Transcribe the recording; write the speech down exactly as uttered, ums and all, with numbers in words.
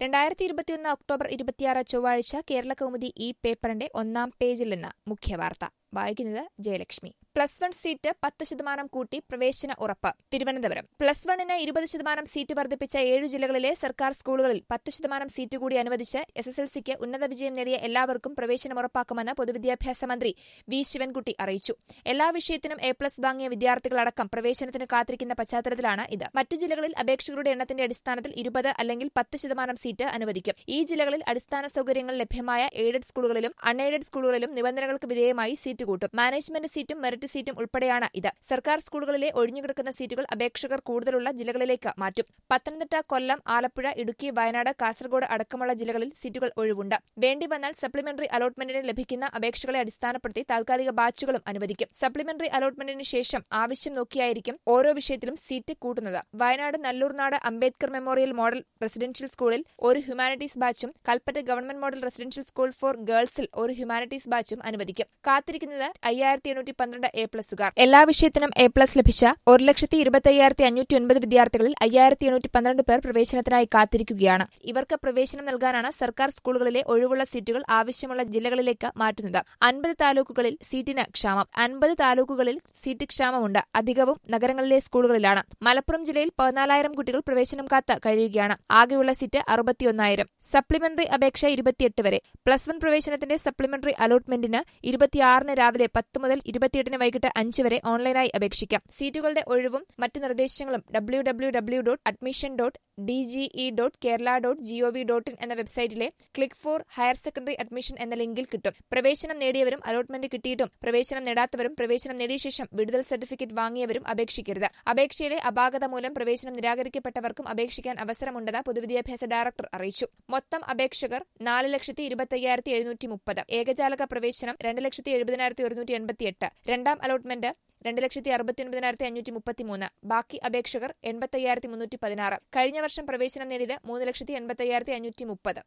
രണ്ടായിരത്തി ഇരുപത്തിയൊന്ന് ഒക്ടോബർ ഇരുപത്തിയാറ് ചൊവ്വാഴ്ച കേരള കൗമുദി ഈ പേപ്പറിന്റെ ഒന്നാം പേജിൽ നിന്ന് മുഖ്യവാർത്ത വായിക്കുന്നത് ജയലക്ഷ്മി. പ്ലസ് വൺ സീറ്റ് പത്ത് ശതമാനം കൂട്ടി പ്രവേശന ഉറപ്പ്. തിരുവനന്തപുരം. പ്ലസ് വണ്ണിന് ഇരുപത് ശതമാനം സീറ്റ് വർദ്ധിപ്പിച്ച ഏഴു ജില്ലകളിലെ സർക്കാർ സ്കൂളുകളിൽ പത്ത് ശതമാനം സീറ്റ് കൂടി അനുവദിച്ച് എസ് എസ് എൽ സിക്ക് ഉന്നത വിജയം നേടിയ എല്ലാവർക്കും പ്രവേശനം ഉറപ്പാക്കുമെന്ന് പൊതുവിദ്യാഭ്യാസ മന്ത്രി വി ശിവൻകുട്ടി അറിയിച്ചു. എല്ലാ വിഷയത്തിനും എ പ്ലസ് വാങ്ങിയ വിദ്യാർത്ഥികളടക്കം പ്രവേശനത്തിന് കാത്തിരിക്കുന്ന പശ്ചാത്തലത്തിലാണ് ഇത്. മറ്റു ജില്ലകളിൽ അപേക്ഷകരുടെ എണ്ണത്തിന്റെ അടിസ്ഥാനത്തിൽ ഇരുപത് അല്ലെങ്കിൽ പത്ത് ശതമാനം സീറ്റ് അനുവദിക്കും. ഈ ജില്ലകളിൽ അടിസ്ഥാന സൗകര്യങ്ങൾ ലഭ്യമായ എയ്ഡഡ് സ്കൂളുകളിലും അൺഎയ്ഡഡ് സ്കൂളുകളിലും നിബന്ധനകൾക്ക് വിധേയമായി സീറ്റ് കൂട്ടും. മാനേജ്മെന്റ് സീറ്റും മെറിറ്റ് സീറ്റും ഉൾപ്പെടെയാണ് ഇത്. സർക്കാർ സ്കൂളുകളിലെ ഒഴിഞ്ഞുകിടക്കുന്ന സീറ്റുകൾ അപേക്ഷകർ കൂടുതലുള്ള ജില്ലകളിലേക്ക് മാറ്റും. പത്തനംതിട്ട, കൊല്ലം, ആലപ്പുഴ, ഇടുക്കി, വയനാട്, കാസർഗോഡ് അടക്കമുള്ള ജില്ലകളിൽ സീറ്റുകൾ ഒഴിവുണ്ട്. വേണ്ടിവന്നാൽ സപ്ലിമെന്ററി അലോട്ട്മെന്റിന് ലഭിക്കുന്ന അപേക്ഷകളെ അടിസ്ഥാനപ്പെടുത്തി താൽക്കാലിക ബാച്ചുകളും അനുവദിക്കും. സപ്ലിമെന്ററി അലോട്ട്മെന്റിന് ശേഷം ആവശ്യം നോക്കിയായിരിക്കും ഓരോ വിഷയത്തിലും സീറ്റ് കൂട്ടുന്നത്. Wayanad Nalloornad Ambedkar memorial model residential സ്കൂളിൽ ഒരു ഹ്യൂമാനിറ്റീസ് ബാച്ചും Kalpetta government model residential school for ഗേൾസിൽ ഒരു ഹ്യൂമാനിറ്റീസ് ബാച്ചും അനുവദിക്കും. കാത്തിരിക്കുന്നത് അയ്യായിരത്തി എണ്ണൂറ്റി പന്ത്രണ്ട് എ പ്ലസുകാർ. എല്ലാ വിഷയത്തിനും എ പ്ലസ് ലഭിച്ച ഒരു ലക്ഷത്തി ഇരുപത്തി അയ്യായിരത്തി അഞ്ഞൂറ്റി ഒൻപത് വിദ്യാർത്ഥികളിൽ അയ്യായിരത്തി എണ്ണൂറ്റി പന്ത്രണ്ട് പേർ പ്രവേശനത്തിനായി കാത്തിരിക്കുകയാണ്. ഇവർക്ക് പ്രവേശനം നൽകാനാണ് സർക്കാർ സ്കൂളുകളിലെ ഒഴിവുള്ള സീറ്റുകൾ ആവശ്യമുള്ള ജില്ലകളിലേക്ക് മാറ്റുന്നത്. അൻപത് താലൂക്കുകളിൽ സീറ്റിന് ക്ഷാമം. അൻപത് താലൂക്കുകളിൽ സീറ്റ് ക്ഷാമമുണ്ട്. അധികവും നഗരങ്ങളിലെ സ്കൂളുകളിലാണ്. മലപ്പുറം ജില്ലയിൽ പതിനാലായിരം കുട്ടികൾ പ്രവേശനം കാത്ത് കഴിയുകയാണ്. ആകെയുള്ള സീറ്റ് അറുപത്തിയൊന്നായിരം. സപ്ലിമെന്ററി അപേക്ഷ ഇരുപത്തിയെട്ട് വരെ. പ്ലസ് വൺ പ്രവേശനത്തിന്റെ സപ്ലിമെന്ററി അലോട്ട്മെന്റിന് ഇരുപത്തിയാറിന് രാവിലെ പത്ത് മുതൽ ഇരുപത്തിയെട്ടിന് വൈകിട്ട് അഞ്ച് വരെ ഓൺലൈനായി അപേക്ഷിക്കാം. സീറ്റുകളുടെ ഒഴിവും മറ്റ് നിർദ്ദേശങ്ങളും W W W dot admission dot DGE dot Kerala dot GOV dot in എന്ന വെബ്സൈറ്റിലെ click for higher secondary admission എന്ന ലിങ്കിൽ കിട്ടും. പ്രവേശനം നേടിയവരും അലോട്ട്മെന്റ് കിട്ടിയിട്ടും പ്രവേശനം നേടാത്തവരും പ്രവേശനം നേടിയ ശേഷം വിടുതൽ സർട്ടിഫിക്കറ്റ് വാങ്ങിയവരും അപേക്ഷിക്കരുത്. അപേക്ഷയിലെ അപാകത മൂലം പ്രവേശനം നിരാകരിക്കപ്പെട്ടവർക്കും അപേക്ഷിക്കാൻ അവസരമുണ്ടെന്ന് പൊതുവിദ്യാഭ്യാസ ഡയറക്ടർ അറിയിച്ചു. മൊത്തം അപേക്ഷകർ നാല് ലക്ഷത്തി ഇരുപത്തി അയ്യായിരത്തി എഴുന്നൂറ്റി മുപ്പത്. ഏകജാലക പ്രവേശനം രണ്ട് ലക്ഷത്തി എഴുപതിനായിരത്തി ഒരുന്നൂറ്റി എൺപത്തിയെട്ട്. രണ്ടാം അലോട്ട്മെന്റ് രണ്ട് ലക്ഷത്തി അറുപത്തി ഒൻപതിനായിരത്തി അഞ്ഞൂറ്റി മുപ്പത്തിമൂന്ന്. ബാക്കി അപേക്ഷകർ എൺപത്തി അയ്യായിരത്തി മുന്നൂറ്റി പതിനാറ്. കഴിഞ്ഞ വർഷം പ്രവേശനം നേടിയത് മൂന്ന് ലക്ഷത്തി എൺപത്തി അയ്യായിരത്തി അഞ്ഞൂറ്റി മുപ്പത്.